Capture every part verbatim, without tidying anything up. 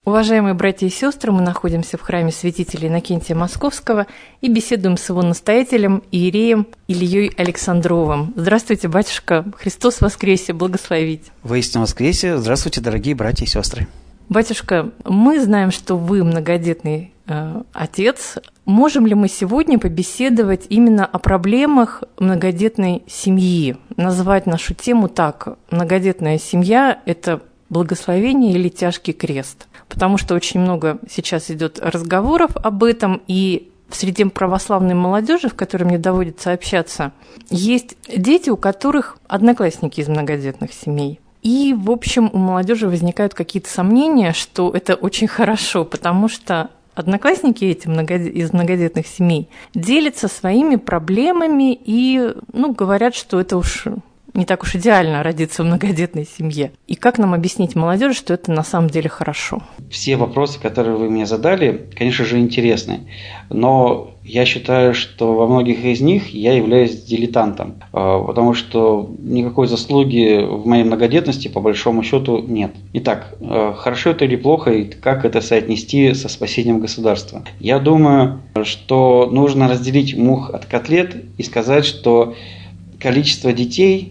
Уважаемые братья и сестры, мы находимся в храме святителя Иннокентия Московского и беседуем с его настоятелем, иереем Ильей Александровым. Здравствуйте, батюшка, Христос воскресе, благословить. Воистину воскресе, здравствуйте, дорогие братья и сестры. Батюшка, мы знаем, что вы многодетный э, отец. Можем ли мы сегодня побеседовать именно о проблемах многодетной семьи? Назвать нашу тему так: многодетная семья – это благословение или тяжкий крест? Потому что очень много сейчас идет разговоров об этом, и в среде православной молодежи, в которой мне доводится общаться, есть дети, у которых одноклассники из многодетных семей. И, в общем, у молодежи возникают какие-то сомнения, что это очень хорошо, потому что одноклассники эти из многодетных семей делятся своими проблемами и, ну, говорят, что это уж не так уж идеально родиться в многодетной семье. И как нам объяснить молодежи, что это на самом деле хорошо? Все вопросы, которые вы мне задали, конечно же, интересны. Но я считаю, что во многих из них я являюсь дилетантом, потому что никакой заслуги в моей многодетности, по большому счету, нет. Итак, хорошо это или плохо, и как это соотнести со спасением государства? Я думаю, что нужно разделить мух от котлет и сказать, что количество детей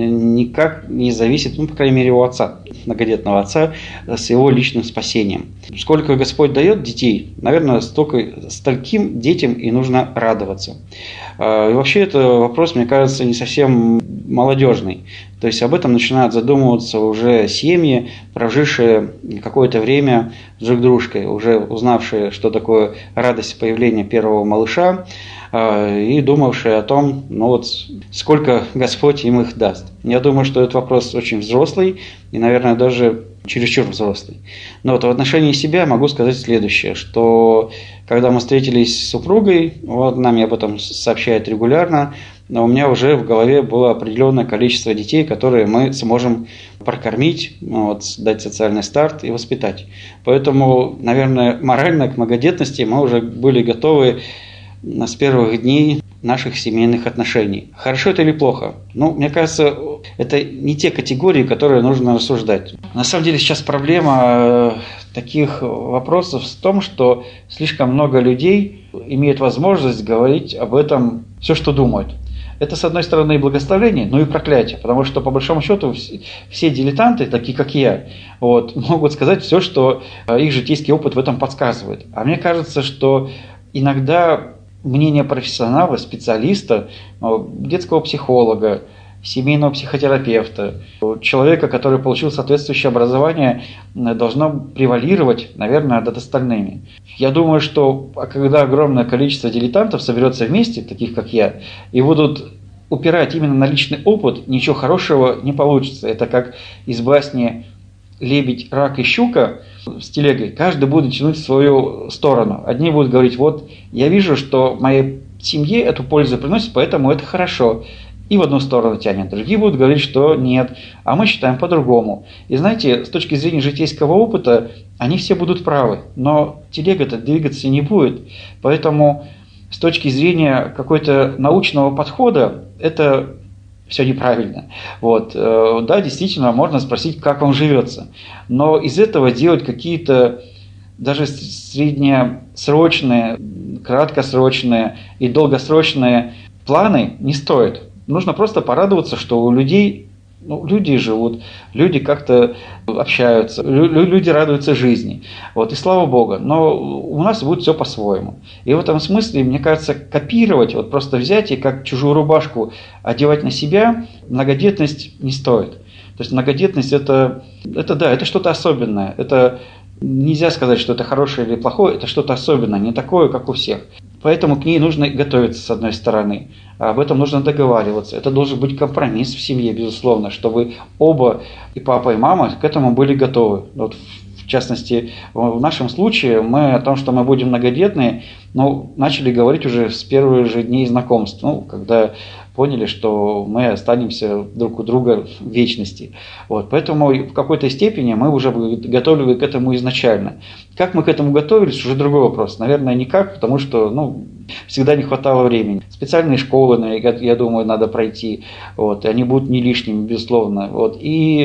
никак не зависит, ну, по крайней мере, у отца, многодетного отца, с его личным спасением. Сколько Господь дает детей, наверное, столько, стольким детям и нужно радоваться. И вообще это вопрос, мне кажется, не совсем молодежный. То есть об этом начинают задумываться уже семьи, прожившие какое-то время друг с дружкой, уже узнавшие, что такое радость появления первого малыша, и думавшие о том, ну вот, сколько Господь им их даст. Я думаю, что этот вопрос очень взрослый и, наверное, даже чересчур взрослый. Но вот в отношении себя могу сказать следующее, что когда мы встретились с супругой, вот нам об этом сообщает регулярно, но у меня уже в голове было определенное количество детей, которые мы сможем прокормить, вот, дать социальный старт и воспитать. Поэтому, наверное, морально к многодетности мы уже были готовы с первых дней наших семейных отношений. Хорошо это или плохо? Ну, мне кажется, это не те категории, которые нужно рассуждать. На самом деле сейчас проблема таких вопросов в том, что слишком много людей имеют возможность говорить об этом все, что думают. Это, с одной стороны, и благословение, но и проклятие, потому что, по большому счету, все дилетанты, такие как я, вот, могут сказать все, что их житейский опыт в этом подсказывает. А мне кажется, что иногда мнение профессионала, специалиста, детского психолога, семейного психотерапевта, человека, который получил соответствующее образование, должно превалировать, наверное, над остальными. Я думаю, что когда огромное количество дилетантов соберется вместе, таких как я, и будут упирать именно на личный опыт, ничего хорошего не получится. Это как из басни «Лебедь, рак и щука» с телегой. Каждый будет тянуть в свою сторону. Одни будут говорить: вот я вижу, что моей семье эту пользу приносит, поэтому это хорошо. И в одну сторону тянет. Другие будут говорить, что нет, а мы считаем по-другому. И знаете, с точки зрения житейского опыта, они все будут правы, но телега-то двигаться не будет. Поэтому с точки зрения какой-то научного подхода, это все неправильно. Вот. Да, действительно, можно спросить, как вам живется. Но из этого делать какие-то даже среднесрочные, краткосрочные и долгосрочные планы не стоит. Нужно просто порадоваться, что у людей, ну, люди живут, люди как-то общаются, люди радуются жизни. Вот, и слава Богу. Но у нас будет все по-своему. И в этом смысле, мне кажется, копировать, вот просто взять и как чужую рубашку одевать на себя, многодетность не стоит. То есть многодетность это, это да, это что-то особенное. Это нельзя сказать, что это хорошее или плохое, это что-то особенное, не такое, как у всех. Поэтому к ней нужно готовиться, с одной стороны. Об этом нужно договариваться. Это должен быть компромисс в семье, безусловно, чтобы оба, и папа, и мама, к этому были готовы. Вот, в частности, в нашем случае мы о том, что мы будем многодетные, ну, начали говорить уже с первых же дней знакомств, ну, когда поняли, что мы останемся друг у друга в вечности. Вот. Поэтому в какой-то степени мы уже готовили к этому изначально. Как мы к этому готовились, уже другой вопрос. Наверное, никак, потому что ну, всегда не хватало времени. Специальные школы, я думаю, надо пройти. Вот. И они будут не лишними, безусловно. Вот. И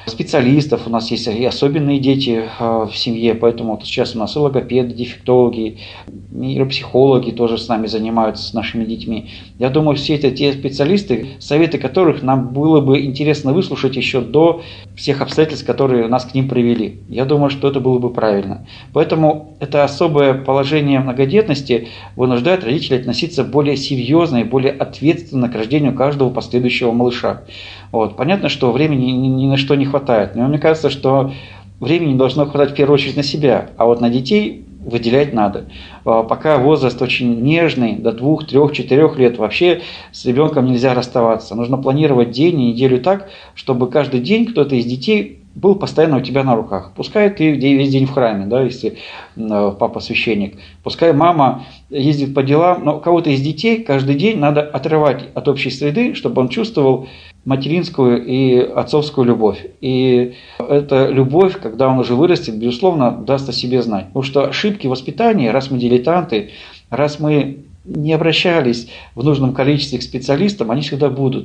специалистов, у нас есть и особенные дети в семье, поэтому вот сейчас у нас и логопеды, дефектологи, нейропсихологи тоже с нами занимаются, с нашими детьми. Я думаю, все это те специалисты, советы которых нам было бы интересно выслушать еще до всех обстоятельств, которые нас к ним привели. Я думаю, что это было бы правильно. Поэтому это особое положение многодетности вынуждает родителей относиться более серьезно и более ответственно к рождению каждого последующего малыша. Вот. Понятно, что времени ни, ни на что не хватает, но мне кажется, что времени должно хватать в первую очередь на себя, а вот на детей выделять надо. Пока возраст очень нежный, до двух, трех, четырех лет, вообще с ребенком нельзя расставаться. Нужно планировать день и неделю так, чтобы каждый день кто-то из детей был постоянно у тебя на руках. Пускай ты весь день в храме, да, если папа священник. Пускай мама ездит по делам, но кого-то из детей каждый день надо отрывать от общей среды, чтобы он чувствовал материнскую и отцовскую любовь. И эта любовь, когда он уже вырастет, безусловно, даст о себе знать. Потому что ошибки воспитания, раз мы дилетанты, раз мы не обращались в нужном количестве к специалистам, они всегда будут.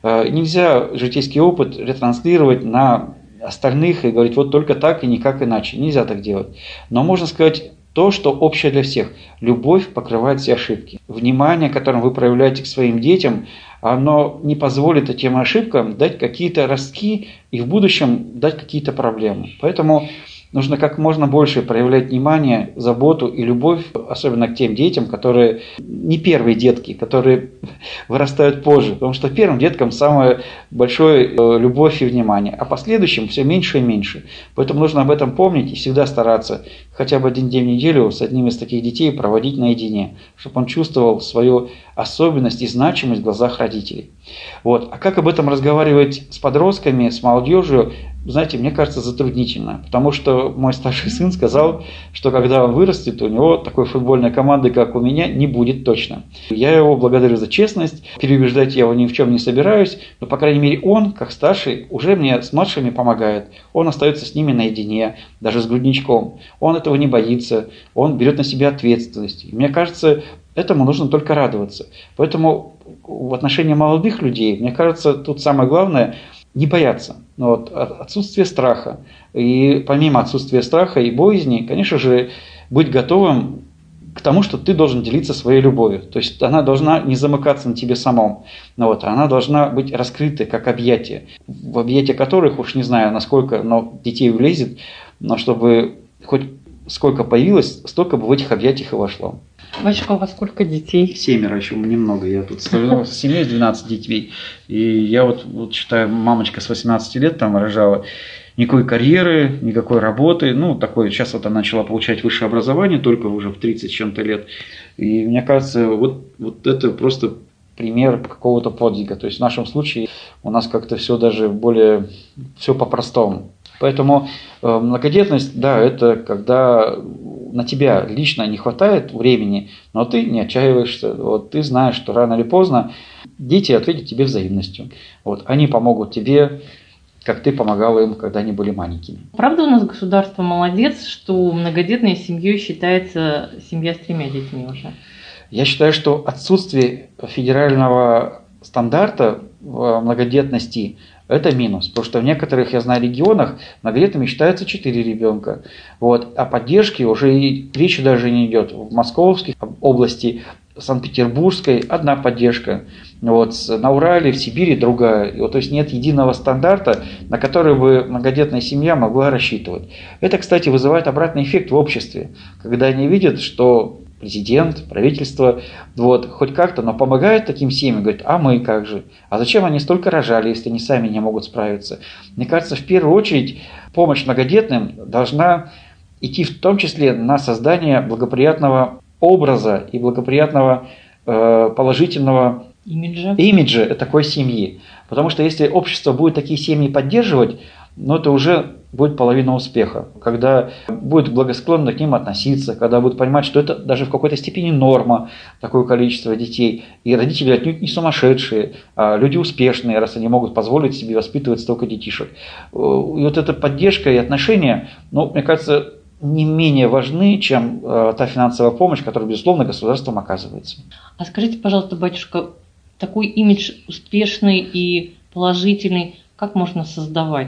Нельзя житейский опыт ретранслировать на остальных и говорить вот только так и никак иначе. Нельзя так делать. Но можно сказать то, что общее для всех. Любовь покрывает все ошибки. Внимание, которое вы проявляете к своим детям, оно не позволит этим ошибкам дать какие-то ростки и в будущем дать какие-то проблемы. Поэтому нужно как можно больше проявлять внимание, заботу и любовь, особенно к тем детям, которые не первые детки, которые вырастают позже. Потому что первым деткам самое большое любовь и внимание, а последующим все меньше и меньше. Поэтому нужно об этом помнить и всегда стараться хотя бы один день в неделю с одним из таких детей проводить наедине, чтобы он чувствовал свою особенность и значимость в глазах родителей. Вот. А как об этом разговаривать с подростками, с молодежью, знаете, мне кажется, затруднительно. Потому что мой старший сын сказал, что когда он вырастет, у него такой футбольной команды, как у меня, не будет точно. Я его благодарю за честность, переубеждать я его ни в чем не собираюсь, но, по крайней мере, он, как старший, уже мне с младшими помогает. Он остается с ними наедине, даже с грудничком. Он этого не боится, он берет на себя ответственность. И мне кажется, этому нужно только радоваться. Поэтому в отношении молодых людей, мне кажется, тут самое главное – не бояться. Вот, отсутствие страха. И помимо отсутствия страха и боязни, конечно же, быть готовым к тому, что ты должен делиться своей любовью. То есть она должна не замыкаться на тебе самом. Вот, она должна быть раскрытой, как объятие. В объятия которых, уж не знаю, насколько но детей влезет, но чтобы хоть сколько появилось, столько бы в этих объятиях и вошло. Батюшка, у вас сколько детей? Семеро, еще немного. Я тут стою с семьей, с двенадцати детей. И я вот, вот считаю, мамочка с восемнадцати лет там рожала. Никакой карьеры, никакой работы. Ну, такой, сейчас вот она начала получать высшее образование, только уже в тридцать с чем-то лет. И мне кажется, вот, вот это просто пример какого-то подвига. То есть в нашем случае у нас как-то все даже более, все по-простому. Поэтому э, многодетность, да, это когда на тебя лично не хватает времени, но ты не отчаиваешься, вот, ты знаешь, что рано или поздно дети ответят тебе взаимностью. Вот, они помогут тебе, как ты помогала им, когда они были маленькими. Правда у нас государство молодец, что многодетной семьей считается семья с тремя детьми уже? Я считаю, что отсутствие федерального стандарта в многодетности – это минус, потому что в некоторых, я знаю, регионах многодетными считается четыре ребенка. Вот, а поддержки уже и речи даже не идет. В Московской области, Санкт-Петербургской одна поддержка. Вот, на Урале, в Сибири другая. И вот, то есть нет единого стандарта, на который бы многодетная семья могла рассчитывать. Это, кстати, вызывает обратный эффект в обществе, когда они видят, что президент, правительство, вот, хоть как-то, но помогает таким семьям, говорит, а мы как же? А зачем они столько рожали, если они сами не могут справиться? Мне кажется, в первую очередь помощь многодетным должна идти в том числе на создание благоприятного образа и благоприятного э, положительного имиджа. имиджа такой семьи. Потому что если общество будет такие семьи поддерживать, ну, это уже будет половина успеха, когда будет благосклонно к ним относиться, когда будут понимать, что это даже в какой-то степени норма, такое количество детей. И родители отнюдь не сумасшедшие, а люди успешные, раз они могут позволить себе воспитывать столько детишек. И вот эта поддержка и отношения, ну, мне кажется, не менее важны, чем э, та финансовая помощь, которая, безусловно, государством оказывается. А скажите, пожалуйста, батюшка, такой имидж успешный и положительный, как можно создавать?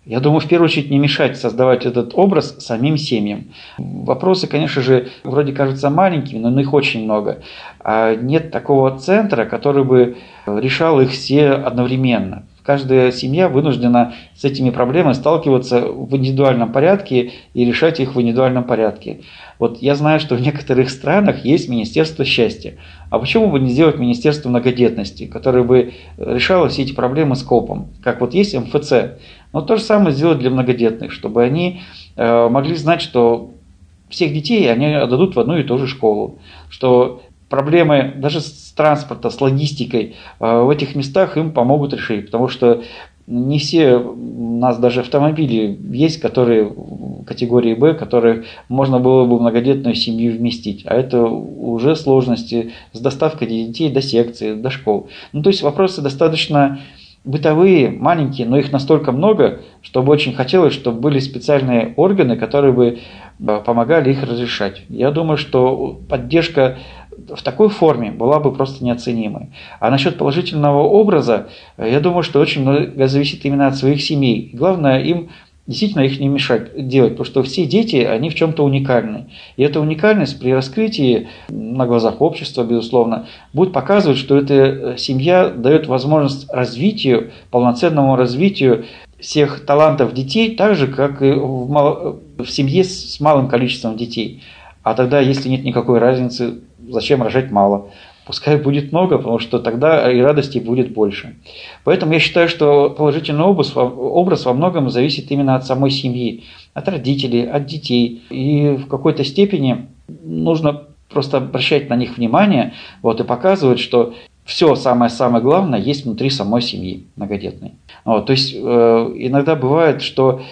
Я думаю, в первую очередь не мешать создавать этот образ самим семьям. Вопросы, конечно же, вроде кажутся маленькими, но их очень много. А нет такого центра, который бы решал их все одновременно. Каждая семья вынуждена с этими проблемами сталкиваться в индивидуальном порядке и решать их в индивидуальном порядке. Вот я знаю, что в некоторых странах есть Министерство счастья. А почему бы не сделать Министерство многодетности, которое бы решало все эти проблемы скопом, как вот есть эм эф цэ. Но то же самое сделать для многодетных, чтобы они э, могли знать, что всех детей они отдадут в одну и ту же школу, что проблемы даже с транспортом, с логистикой в этих местах им помогут решить, потому что не все, у нас даже автомобили есть, которые категории Б, которые можно было бы многодетную семью вместить, а это уже сложности с доставкой детей до секции, до школ. Ну, то есть вопросы достаточно бытовые, маленькие, но их настолько много, чтобы очень хотелось, чтобы были специальные органы, которые бы помогали их разрешать. Я думаю, что поддержка в такой форме была бы просто неоценимой. А насчет положительного образа, я думаю, что очень много зависит именно от своих семей. Главное им действительно их не мешать делать, потому что все дети, они в чем-то уникальны. И эта уникальность при раскрытии на глазах общества, безусловно, будет показывать, что эта семья дает возможность развитию, полноценному развитию всех талантов детей, так же, как и в, мало, в семье с малым количеством детей. А тогда, если нет никакой разницы, зачем рожать мало? Пускай будет много, потому что тогда и радости будет больше. Поэтому я считаю, что положительный образ, образ во многом зависит именно от самой семьи, от родителей, от детей. И в какой-то степени нужно просто обращать на них внимание, вот, и показывать, что все самое-самое главное есть внутри самой семьи многодетной. Вот, то есть э, иногда бывает, что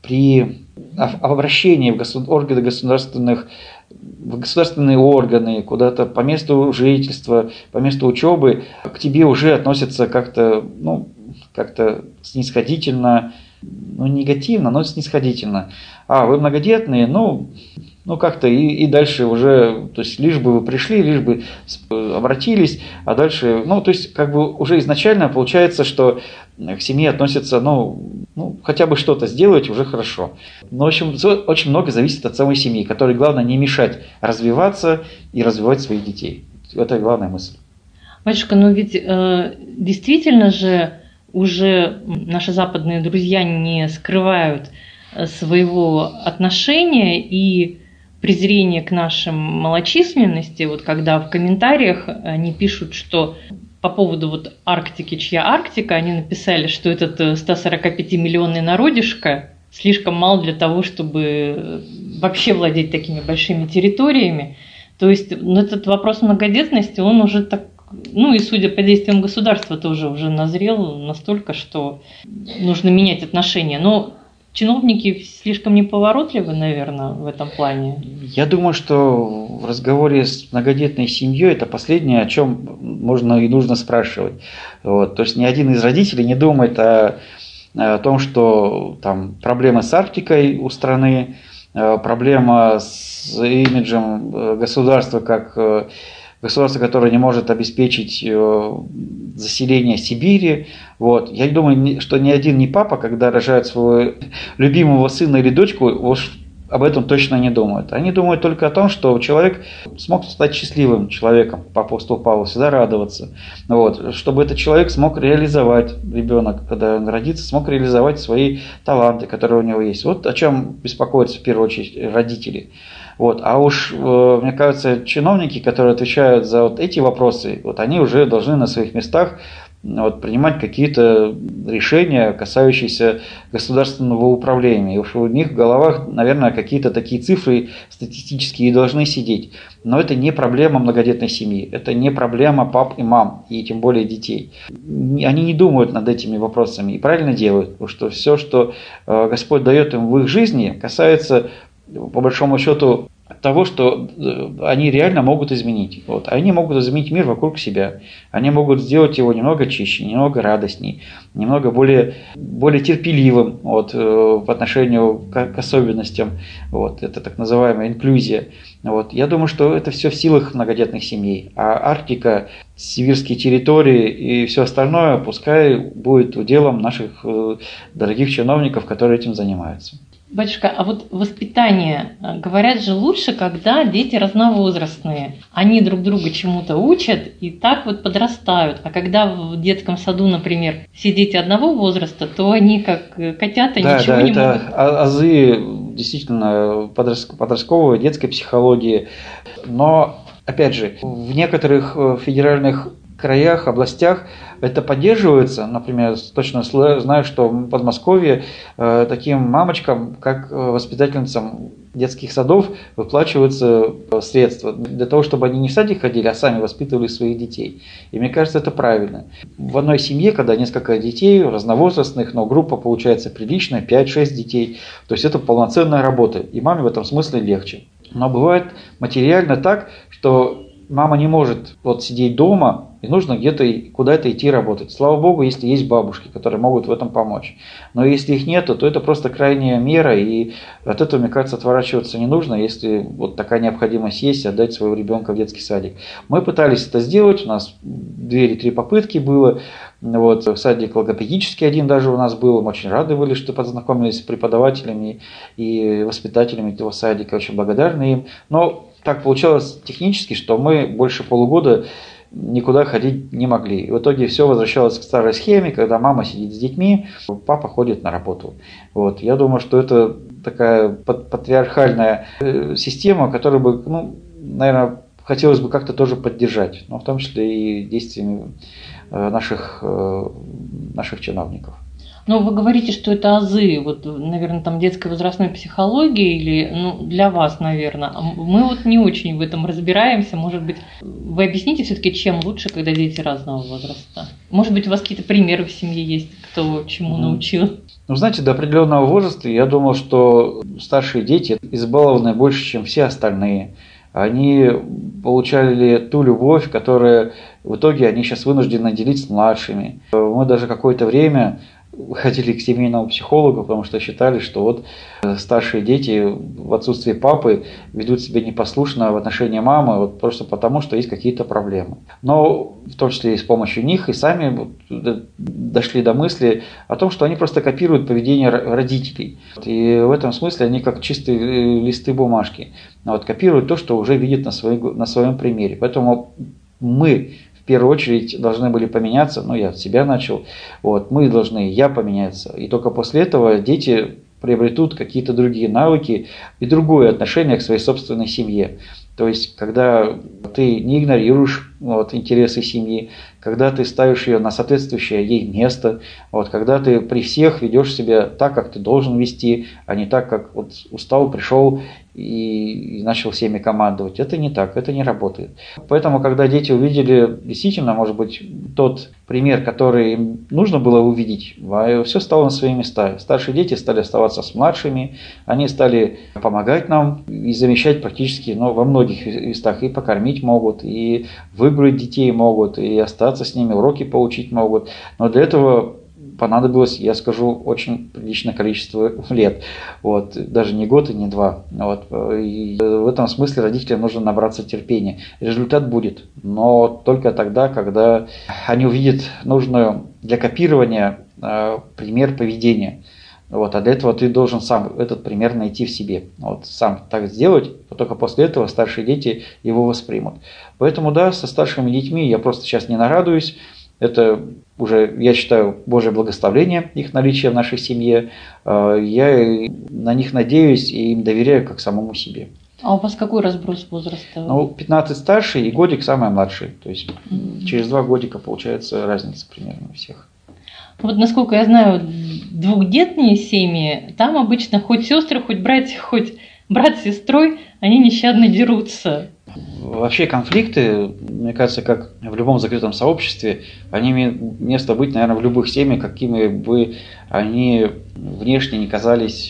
при обращении в государ... органы государственных в государственные органы, куда-то по месту жительства, по месту учебы, к тебе уже относятся как-то, ну, как-то снисходительно, ну, негативно, но снисходительно. А, вы многодетные, ну, ну как-то и, и дальше уже, то есть лишь бы вы пришли, лишь бы обратились, а дальше, ну, то есть как бы уже изначально получается, что к семье относятся, ну, ну, хотя бы что-то сделать уже хорошо. Но, в общем, очень много зависит от самой семьи, которой главное не мешать развиваться и развивать своих детей. Это главная мысль. Батюшка, ну ведь э, действительно же уже наши западные друзья не скрывают своего отношения и презрения к нашим малочисленности. Вот когда в комментариях они пишут, что по поводу вот Арктики, чья Арктика, они написали, что этот сто сорок пять миллионный народишко слишком мал для того, чтобы вообще владеть такими большими территориями. То есть ну, этот вопрос многодетности, он уже так, ну и судя по действиям государства, тоже уже назрел настолько, что нужно менять отношения. Но чиновники слишком неповоротливы, наверное, в этом плане. Я думаю, что в разговоре с многодетной семьей это последнее, о чем можно и нужно спрашивать. Вот. То есть ни один из родителей не думает о, о том, что там проблемы с Арктикой у страны, проблема с имиджем государства как государство, которое не может обеспечить заселение Сибири. Вот. Я думаю, что ни один ни папа, когда рожает своего любимого сына или дочку, уж об этом точно не думают. Они думают только о том, что человек смог стать счастливым человеком, по апостолу Павлу, всегда радоваться. Вот. Чтобы этот человек смог реализовать, ребенок, когда он родится, смог реализовать свои таланты, которые у него есть. Вот о чем беспокоятся в первую очередь родители. Вот. А уж, мне кажется, чиновники, которые отвечают за вот эти вопросы, вот они уже должны на своих местах вот, принимать какие-то решения, касающиеся государственного управления. И уж у них в головах, наверное, какие-то такие цифры статистические должны сидеть. Но это не проблема многодетной семьи, это не проблема пап и мам, и тем более детей. Они не думают над этими вопросами и правильно делают, потому что все, что Господь дает им в их жизни, касается по большому счету, того, что они реально могут изменить. Вот. Они могут изменить мир вокруг себя. Они могут сделать его немного чище, немного радостней, немного более, более терпеливым вот, по отношению к, к особенностям. Вот. Это так называемая инклюзия. Вот. Я думаю, что это все в силах многодетных семей. А Арктика, сибирские территории и все остальное пускай будет уделом наших дорогих чиновников, которые этим занимаются. Батюшка, а вот воспитание, говорят же, лучше, когда дети разновозрастные. Они друг друга чему-то учат и так вот подрастают. А когда в детском саду, например, все дети одного возраста, то они как котята да, ничего да, не это могут. азы действительно подростковой, детской психологии. Но, опять же, в некоторых федеральных краях, областях это поддерживается. Например, точно знаю, что в Подмосковье э, таким мамочкам, как воспитательницам детских садов, выплачиваются средства для того, чтобы они не в садик ходили, а сами воспитывали своих детей. И мне кажется, это правильно. В одной семье, когда несколько детей, разновозрастных, но группа получается приличная, пять-шесть детей, то есть это полноценная работа, и маме в этом смысле легче. Но бывает материально так, что мама не может вот сидеть дома, и нужно где-то куда-то идти работать. Слава богу, если есть бабушки, которые могут в этом помочь. Но если их нету, то это просто крайняя мера, и от этого, мне кажется, отворачиваться не нужно, если вот такая необходимость есть, отдать своего ребенка в детский садик. Мы пытались это сделать, у нас две или три попытки было. Вот, садик логопедический один даже у нас был, мы очень рады были, что познакомились с преподавателями и воспитателями этого садика, очень благодарны им. Но так получалось технически, что мы больше полугода никуда ходить не могли. И в итоге все возвращалось к старой схеме, когда мама сидит с детьми, папа ходит на работу. Вот. Я думаю, что это такая патриархальная система, которую бы, ну, наверное, хотелось бы как-то тоже поддержать, но в том числе и действиями наших, наших чиновников. Но вы говорите, что это азы, вот, наверное, там детской возрастной психологии или, ну, для вас, наверное. Мы вот не очень в этом разбираемся. Может быть, вы объясните все-таки, чем лучше, когда дети разного возраста? Может быть, у вас какие-то примеры в семье есть, кто чему mm-hmm. научил? Ну, знаете, до определенного возраста я думал, что старшие дети избалованы больше, чем все остальные. Они получали ту любовь, которую в итоге они сейчас вынуждены делить с младшими. Мы даже какое-то время ходили к семейному психологу, потому что считали, что вот старшие дети в отсутствии папы ведут себя непослушно в отношении мамы, вот просто потому, что есть какие-то проблемы. Но в том числе и с помощью них, и сами дошли до мысли о том, что они просто копируют поведение родителей. И в этом смысле они как чистые листы бумажки. Вот, копируют то, что уже видят на, своей, на своем примере. Поэтому мы в первую очередь должны были поменяться, ну я от себя начал, вот, мы должны, я поменяться, и только после этого дети приобретут какие-то другие навыки и другое отношение к своей собственной семье. То есть, когда ты не игнорируешь вот, интересы семьи, когда ты ставишь ее на соответствующее ей место, вот, когда ты при всех ведешь себя так, как ты должен вести, а не так, как вот устал, пришел и, и начал всеми командовать. Это не так, это не работает. Поэтому, когда дети увидели действительно, может быть, тот пример, который им нужно было увидеть, все стало на свои места. Старшие дети стали оставаться с младшими, они стали помогать нам и замещать практически, ну, во многих местах. И покормить могут, и выгулять детей могут, и остаться с ними, уроки поучить могут. Но для этого понадобилось, я скажу, очень приличное количество лет. Вот, даже не год и не два. Вот, и в этом смысле родителям нужно набраться терпения. Результат будет, но только тогда, когда они увидят нужную для копирования э, пример поведения. Вот, а для этого ты должен сам этот пример найти в себе. Вот, сам так сделать, только после этого старшие дети его воспримут. Поэтому да, со старшими детьми я просто сейчас не нарадуюсь. Это уже, я считаю, Божье благословение, их наличие в нашей семье. Я на них надеюсь и им доверяю как самому себе. А у вас какой разброс возраста? Ну, пятнадцать старший и годик самый младший. То есть mm-hmm. через два годика получается разница примерно у всех. Вот насколько я знаю, двухдетные семьи, там обычно хоть сестры, хоть братья, хоть брат с сестрой, они нещадно дерутся. Вообще конфликты, мне кажется, как в любом закрытом сообществе, они имеют место быть, наверное, в любых семьях, какими бы они внешне не казались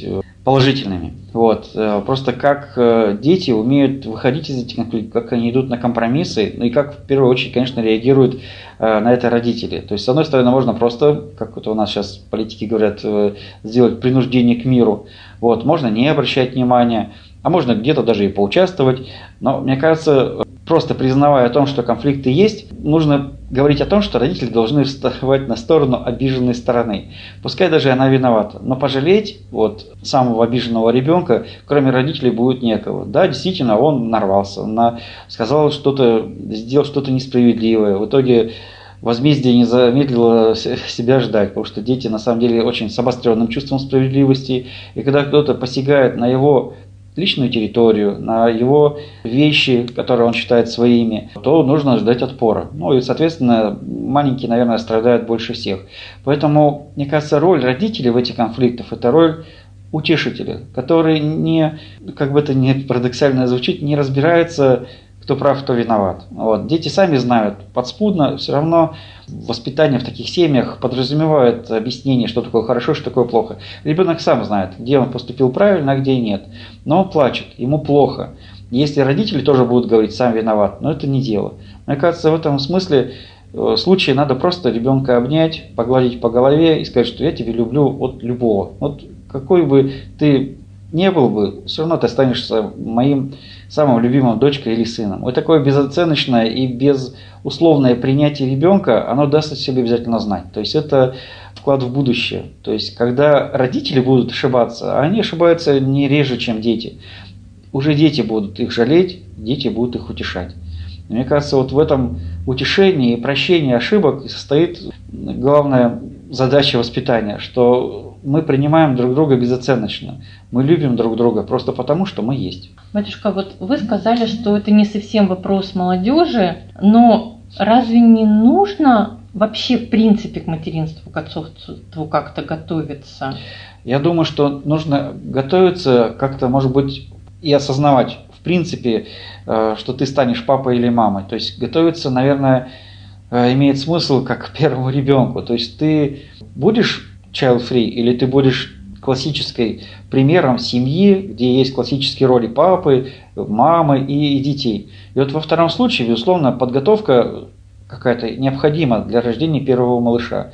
положительными. Вот. Просто как дети умеют выходить из этих конфликтов, как они идут на компромиссы, ну и как в первую очередь, конечно, реагируют на это родители. То есть, с одной стороны, можно просто, как вот у нас сейчас политики говорят, сделать принуждение к миру. Вот. Можно не обращать внимания, а можно где-то даже и поучаствовать. Но мне кажется, просто признавая о том, что конфликты есть, нужно говорить о том, что родители должны вставать на сторону обиженной стороны. Пускай даже она виновата, но пожалеть вот самого обиженного ребенка, кроме родителей, будет некого. Да, действительно, он нарвался, на, сказал что-то, сделал что-то несправедливое. В итоге возмездие не замедлило себя ждать, потому что дети на самом деле очень с обостренным чувством справедливости. И когда кто-то посягает на его личную территорию, на его вещи, которые он считает своими, то нужно ждать отпора. Ну и, соответственно, маленькие, наверное, страдают больше всех. Поэтому, мне кажется, роль родителей в этих конфликтах – это роль утешителя, который не, как бы это ни парадоксально звучит, не разбирается, кто прав, кто виноват. Вот. Дети сами знают, подспудно все равно воспитание в таких семьях подразумевает объяснение, что такое хорошо, что такое плохо. Ребенок сам знает, где он поступил правильно, а где нет. Но он плачет, ему плохо. Если родители тоже будут говорить, сам виноват, но это не дело. Мне кажется, в этом смысле в случае надо просто ребенка обнять, погладить по голове и сказать, что я тебя люблю от любого. Вот какой бы ты не был бы, все равно ты останешься моим самым любимым дочкой или сыном. Вот такое безоценочное и безусловное принятие ребенка, оно даст о себе обязательно знать. То есть это вклад в будущее. То есть когда родители будут ошибаться, они ошибаются не реже, чем дети. Уже дети будут их жалеть, дети будут их утешать. Мне кажется, вот в этом утешении и прощении ошибок состоит главная задача воспитания, что мы принимаем друг друга безоценочно. Мы любим друг друга просто потому, что мы есть. Батюшка, вот вы сказали, что это не совсем вопрос молодежи, но разве не нужно вообще в принципе к материнству, к отцовству как-то готовиться? Я думаю, что нужно готовиться как-то, может быть, и осознавать в принципе, что ты станешь папой или мамой. То есть готовиться, наверное, имеет смысл как к первому ребенку. То есть ты будешь child-free или ты будешь классической примером семьи, где есть классические роли папы, мамы и детей. И вот во втором случае, безусловно, подготовка какая-то необходима для рождения первого малыша.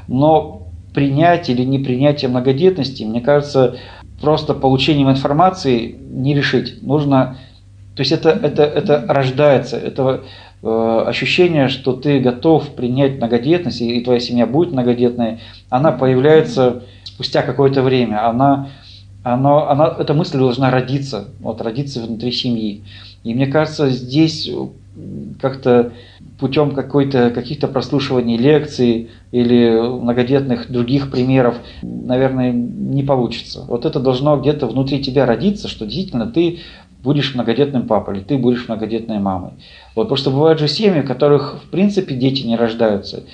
Но принять или не принятие многодетности, мне кажется, просто получением информации не решить. Нужно, то есть это, это, это рождается, это э, ощущение, что ты готов принять многодетность, и твоя семья будет многодетной, она появляется спустя какое-то время. Она, она, она, эта мысль должна родиться, вот, родиться внутри семьи. И мне кажется, здесь как-то путем какой-то, каких-то прослушиваний лекций или многодетных других примеров, наверное, не получится. Вот это должно где-то внутри тебя родиться, что действительно ты будешь многодетным папой, или ты будешь многодетной мамой. Вот, потому что бывают же семьи, в которых в принципе дети не рождаются.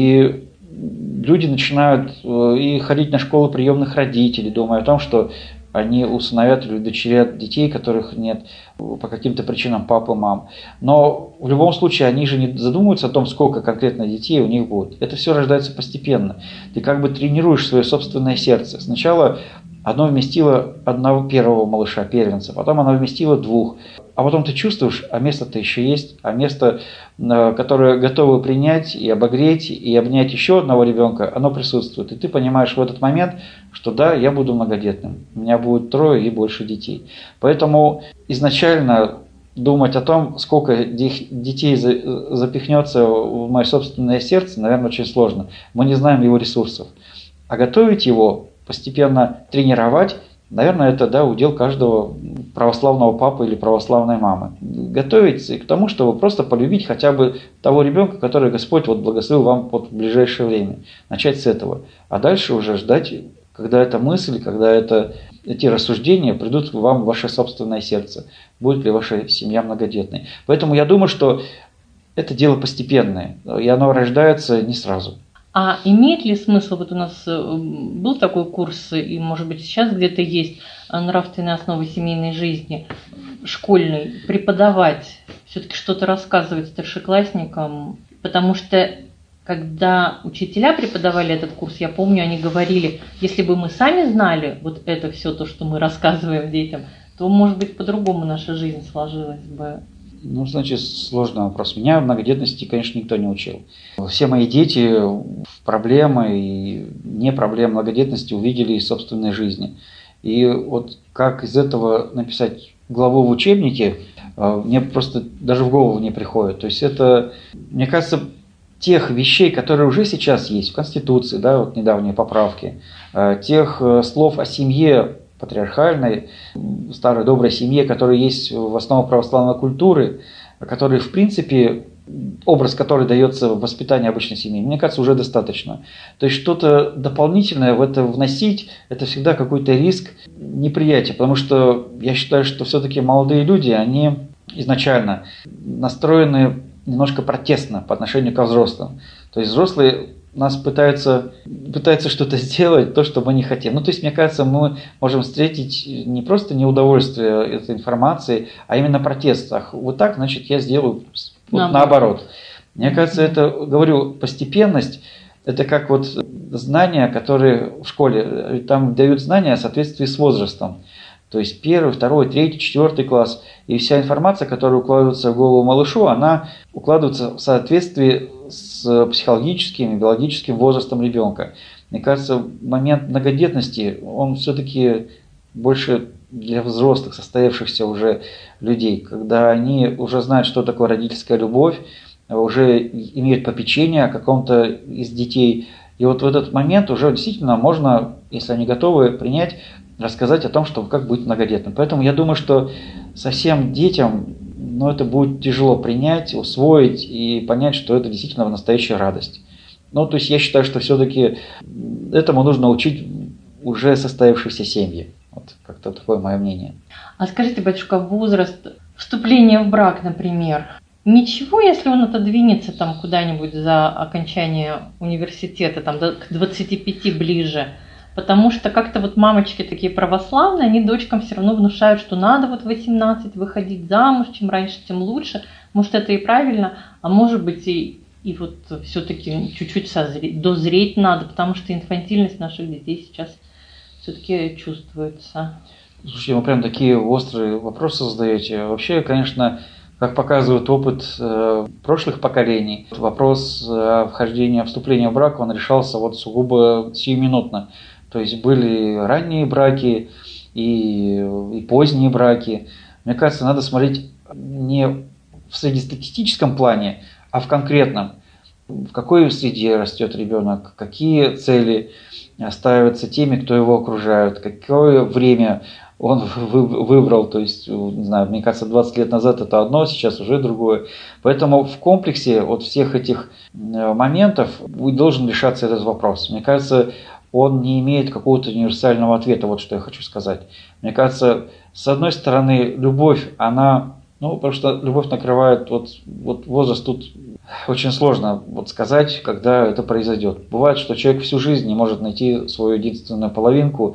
И люди начинают и ходить на школы приемных родителей, думая о том, что они усыновят или удочерят детей, которых нет по каким-то причинам папы, мам. Но в любом случае они же не задумываются о том, сколько конкретно детей у них будет. Это все рождается постепенно. Ты как бы тренируешь свое собственное сердце. Сначала оно вместило одного первого малыша, первенца, потом оно вместило двух. А потом ты чувствуешь, а место-то еще есть, а место, которое готово принять и обогреть, и обнять еще одного ребенка, оно присутствует. И ты понимаешь в этот момент, что да, я буду многодетным, у меня будет трое и больше детей. Поэтому изначально думать о том, сколько детей запихнется в мое собственное сердце, наверное, очень сложно. Мы не знаем его ресурсов. А готовить его, постепенно тренировать, наверное, это да, удел каждого православного папы или православной мамы. Готовиться к тому, чтобы просто полюбить хотя бы того ребенка, который Господь вот благословил вам вот в ближайшее время. Начать с этого. А дальше уже ждать, когда эта мысль, когда это, эти рассуждения придут к вам в ваше собственное сердце. Будет ли ваша семья многодетной. Поэтому я думаю, что это дело постепенное, и оно рождается не сразу. А имеет ли смысл, вот у нас был такой курс, и может быть сейчас где-то есть, нравственные основы семейной жизни, школьный, преподавать, все-таки что-то рассказывать старшеклассникам, потому что когда учителя преподавали этот курс, я помню, они говорили, если бы мы сами знали вот это все то, что мы рассказываем детям, то, может быть, по-другому наша жизнь сложилась бы. Ну, значит, сложный вопрос. Меня в многодетности, конечно, никто не учил. Все мои дети проблемы и не проблемы многодетности увидели из собственной жизни. И вот как из этого написать главу в учебнике, мне просто даже в голову не приходит. То есть это, мне кажется, тех вещей, которые уже сейчас есть в Конституции, да, вот недавние поправки, тех слов о семье патриархальной, старой доброй семье, которая есть в основе православной культуры, которые, в принципе, образ, который дается в воспитании обычной семьи, мне кажется, уже достаточно. То есть что-то дополнительное в это вносить, это всегда какой-то риск неприятия, потому что я считаю, что все-таки молодые люди, они изначально настроены немножко протестно по отношению ко взрослым. То есть взрослые нас пытаются, пытаются что-то сделать, то, что мы не хотим. Ну, то есть, мне кажется, мы можем встретить не просто неудовольствие этой информации, а именно протест. Ах, вот так, значит, я сделаю вот наоборот. наоборот. Мне кажется, это, говорю, постепенность, это как вот знания, которые в школе, там дают знания в соответствии с возрастом. То есть первый, второй, третий, четвертый класс. И вся информация, которая укладывается в голову малышу, она укладывается в соответствии с психологическим и биологическим возрастом ребенка. Мне кажется, момент многодетности, он все-таки больше для взрослых, состоявшихся уже людей, когда они уже знают, что такое родительская любовь, уже имеют попечение о каком-то из детей. И вот в этот момент уже действительно можно, если они готовы, принять, рассказать о том, что как быть многодетным. Поэтому я думаю, что совсем детям, ну, это будет тяжело принять, усвоить и понять, что это действительно настоящая радость. Ну, то есть я считаю, что все-таки этому нужно учить уже состоявшиеся семьи. Вот как-то такое мое мнение. А скажите, батюшка, возраст вступления в брак, например, ничего, если он отодвинется там куда-нибудь за окончание университета, там к двадцати пяти ближе? Потому что как-то вот мамочки такие православные, они дочкам все равно внушают, что надо вот в восемнадцать выходить замуж, чем раньше, тем лучше. Может, это и правильно, а может быть и, и вот все-таки чуть-чуть созреть, дозреть надо, потому что инфантильность наших детей сейчас все-таки чувствуется. Слушайте, вы прям такие острые вопросы задаете. Вообще, конечно, как показывает опыт э, прошлых поколений, вопрос э, вхождения, вступления в брак, он решался вот сугубо сиюминутно. То есть были ранние браки и, и поздние браки. Мне кажется, надо смотреть не в среднестатистическом плане, а в конкретном. В какой среде растет ребенок, какие цели ставятся теми, кто его окружает, какое время он выбрал. То есть, не знаю, мне кажется, двадцать лет назад это одно, сейчас уже другое. Поэтому в комплексе от всех этих моментов должен решаться этот вопрос. Мне кажется, он не имеет какого-то универсального ответа, вот что я хочу сказать. Мне кажется, с одной стороны, любовь, она, ну, потому что любовь накрывает, вот, вот возраст тут очень сложно вот сказать, когда это произойдет. Бывает, что человек всю жизнь не может найти свою единственную половинку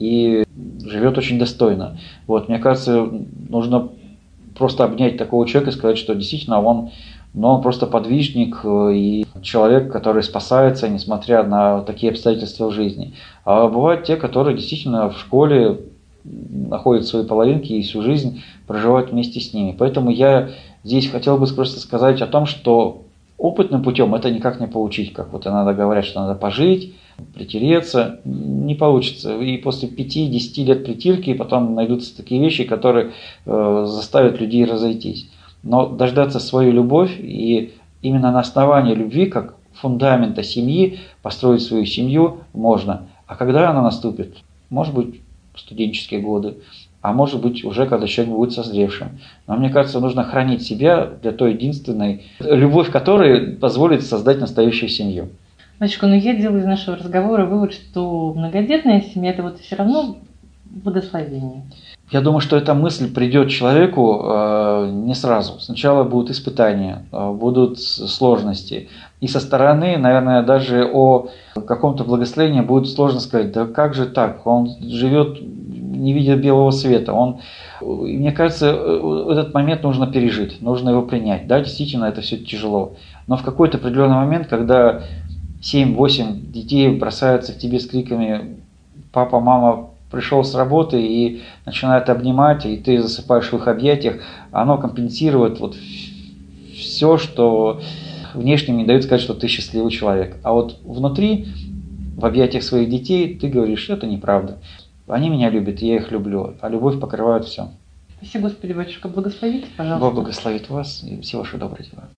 и живет очень достойно. Вот, мне кажется, нужно просто обнять такого человека и сказать, что действительно он, но он просто подвижник и человек, который спасается, несмотря на такие обстоятельства в жизни. А бывают те, которые действительно в школе находят свои половинки и всю жизнь проживают вместе с ними. Поэтому я здесь хотел бы просто сказать о том, что опытным путем это никак не получить, как вот иногда говорят, что надо пожить, притереться, не получится. И после пяти-десяти лет притирки потом найдутся такие вещи, которые э, заставят людей разойтись. Но дождаться свою любовь и именно на основании любви, как фундамента семьи, построить свою семью можно. А когда она наступит? Может быть, в студенческие годы, а может быть, уже когда человек будет созревшим. Но мне кажется, нужно хранить себя для той единственной, любовь которой позволит создать настоящую семью. Батюшка, но я делаю из нашего разговора вывод, что многодетная семья – это вот все равно благословение. Я думаю, что эта мысль придет человеку э, не сразу. Сначала будут испытания, э, будут сложности. И со стороны, наверное, даже о каком-то благословении будет сложно сказать, да как же так, он живет не видит белого света. Он, мне кажется, этот момент нужно пережить, нужно его принять. Да, действительно, это все тяжело. Но в какой-то определенный момент, когда семь-восемь детей бросаются к тебе с криками «папа, мама пришел с работы» и начинают обнимать, и ты засыпаешь в их объятиях, оно компенсирует вот все, что внешне не дает сказать, что ты счастливый человек. А вот внутри, в объятиях своих детей, ты говоришь, что это неправда. Они меня любят, я их люблю, а любовь покрывает все. Спасибо, Господи, батюшка, благословите, пожалуйста. Бог благословит вас и все ваши добрые дела.